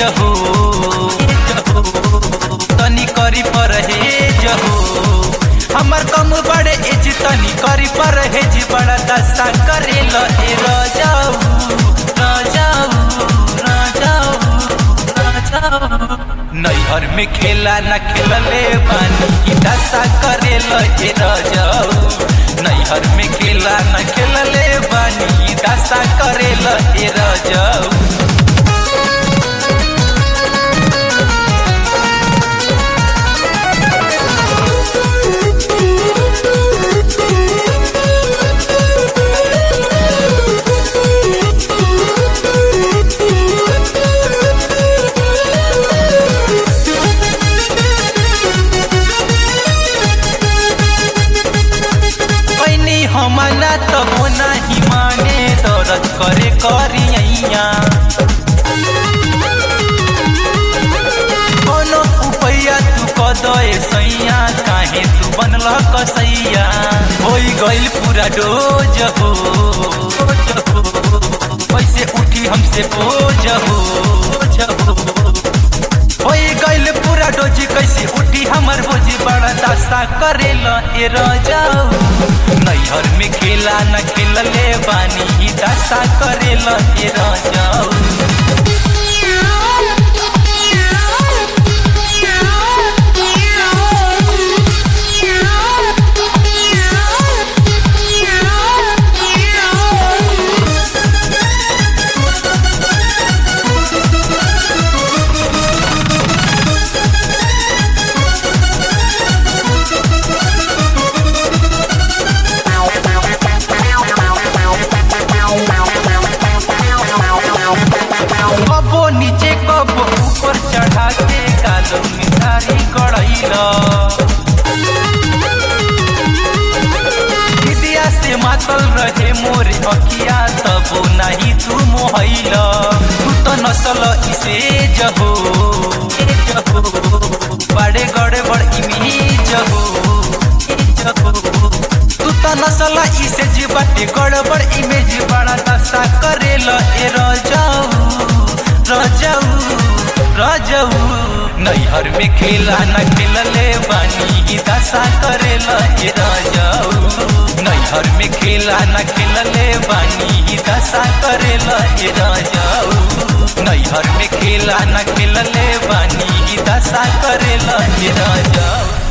जहो तनी करी परहेज हो हमर कम बड़े एज तनी करी परहेज बड़ा दशा करेल ए राजाऊ राजाऊ राजाऊ राजाऊ नैहर में खेला न खेलले बानी दशा करेल ए राजाऊ नैहर में खेला न खेलले बानी दशा करेल ए राजाऊ हमना तब नहीं माने दर्द करे करिया कोनो उपैया तू कदे सैया काहे तू बनल कसैया होई गइल पूरा डोज हो कैसे उठी हमसे बोझ हो होई गइल पूरा डोज कैसे उठी हमर बोझ बड़ा दशा करेल ए राजाऊ नैहर में खेला न खेलले बानी दशा करेल ए राजाऊ कबो नीचे कबो ऊपर चढ़ा के कालो मिठारी कड़ैला विद्या से मातल रहे मोर अखिया तबो नहीं तू मोहैला तू तो नसल इसे जहो बड़े गड़े बड़ इमेज हो तू तो नसल इसे जीवटे गड़बड़ इमेज बड़ा दशा करेल ए राजाऊ राजाऊ राजाऊ नैहर में खेला न खेलले बानी दशा करेल ए राजाऊ नैहर में खेला न खेलले बानी दशा करेल ए राजाऊ नैहर में खेला न खेलले बानी दशा करेल ए राजाऊ।